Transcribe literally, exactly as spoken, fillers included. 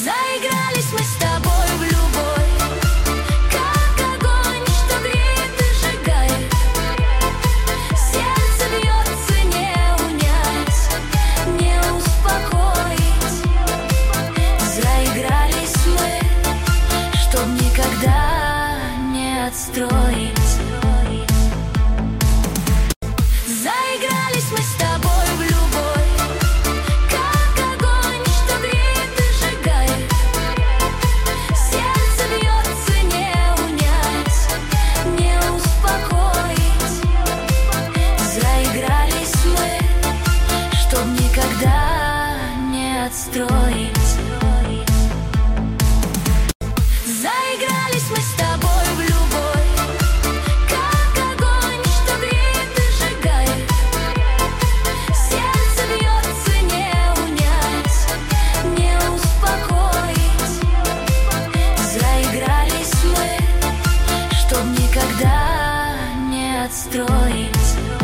Заигрались мы с тобой в любовь, как огонь, что греет и сжигает. Сердце бьется, не унять, не успокоить. Заигрались мы, чтоб никогда не отстроить. Заигрались мы с тобой в любовь, как огонь, что греет и сжигает. Сердце бьется, не унять, не успокоить. Заигрались мы, чтоб никогда не отстроить. Заигрались мы с тобой в любовь, как огонь, что греет и сжигает. Сердце бьется, не унять, не успокоить. Заигрались мы, чтоб никогда не отстроить.